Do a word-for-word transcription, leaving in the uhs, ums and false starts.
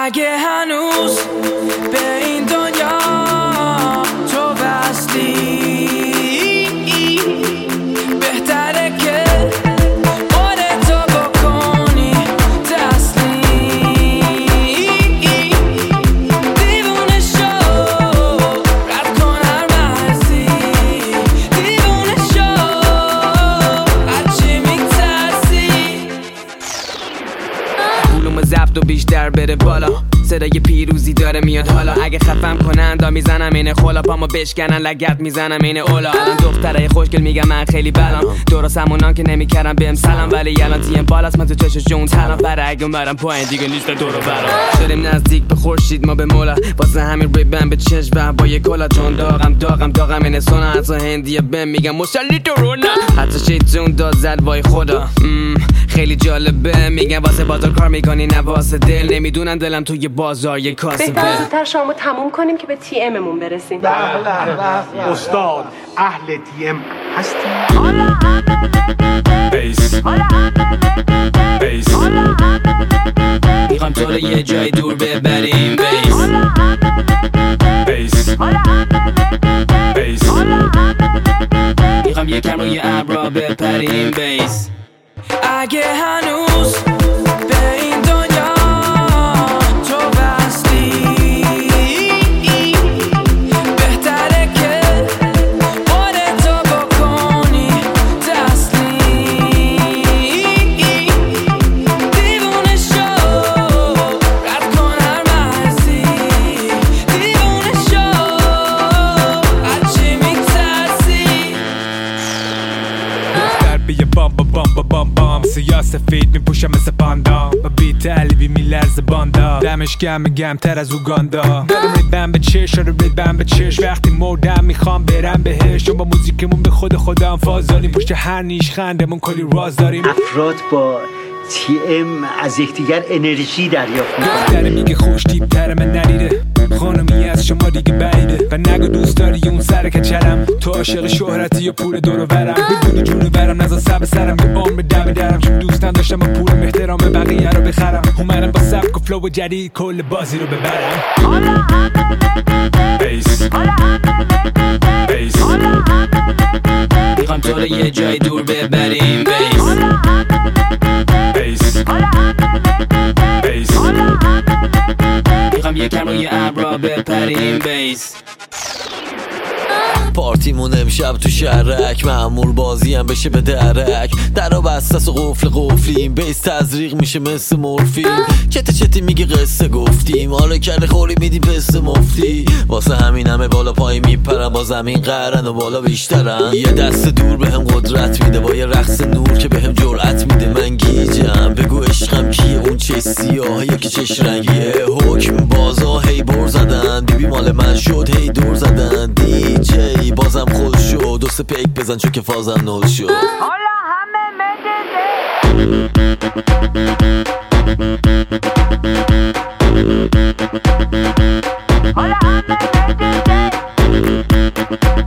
اگه هنوز به این دنیا تو وصلی بهتره که خودتو بکنی تسلیم. دیوونه شو رد کن هر مرزی، دیوونه شو از چی میترسی. علوم ضبط و بیشتر بره بالا، صدای پیروزی داره میاد حالا. اگه خفم کنن دا میزنم اینه خولا، پامو بشکنن لگت میزنم اینه اولا. الان دخترای خوشگل میگم من خیلی بلام، درست همونان که نمیکردم بهم سلام، ولی الان تیم بالاست من تو چشش جون تنم. برای اگه اومدم پایین دیگه نیست دور و برام. شدیم نزدیک به خورشید ما به مولا، واسه همین ریبن به چشم با یه کلا. چون داغم داغم داغم اینه سونا، حتی هندیه بهم میگم مسلی درونا. حتی شیطون داد زد وای خدا. خیلی جالبه میگن واسه بازار کار میکنی نه واسه دل. نمیدونن دلم توی بازار یه کاسبه. بهتر زودتر شامو تموم کنیم که به تی اممون برسیم. استاد اهل تی ام هستی؟ بیس بیس میخوام تو رو یه جای دور ببریم. بیس بیس بیس میخوام یکم روی ابرا بپریم. بیس اگه هنوز به این دنیا تو وصلی بهتره که خودتو بکنی تسلیم. دیوونه شو رد کن هر مرزی، دیوونه شو از چی میترسی. دختر بیه بام با بام با بام بام، سیاه سفید میپوشم مثل پاندا، با بیت علیبی میلرز باندا. دمش گم گم تر از اوگاندا، دارم ریبم به چش رو ریبم به چش. وقتی مردم میخوام برم بهش، چون با موزیکمون به خود خودم فاز داریم. پشت هر نیش خندمون کلی راز داریم. افراد با تی ام از یکدیگر انرژی دریافت میکنن. دختره میگه خوش تیپ‌تر من نریده، خانمی از شما دیگه بعیده. و نگو دوست داری اون سر کچلم، تو عاشق شهرتی یا پول دور و برم. میدونی جونو برم نزا سب سرم، به عمر دم درم. چون دوستم داشتم با پولم احترام بقیه رو بخرم. اومدم با سبک و فلو جدید کل بازی رو ببرم. بیس بیس میخوام تو رو یه جای دور ببریم. بیس بیس بیس میخوام یکم روی ابرا بپریم. بیس پارتیمون امشب تو شهرک، معمول بازی هم بشه به درک. درا بستس و قفل قفلیم، بیس تزریق میشه مثل مورفین. چته چتی میگه قصه گفتیم، حالا کرده خوری میدی پسته مفتی. واسه همین همه بالا پای میپرن، با زمین قهرن و بالا بیشترن. یه دست دور بهم قدرت میده، با یه رقص نور که بهم جرأت میده. من گیجم بگو عشقم کیه، اون چه سیاه یکی چش رنگیه. حکم بازا هی بر زدن، بیبی مال من شد هی دور زدن. دی جی بازم خود شد، دو سه پیک بزن چون که فازم نول شد. حالا همه مدده حالا همه مدده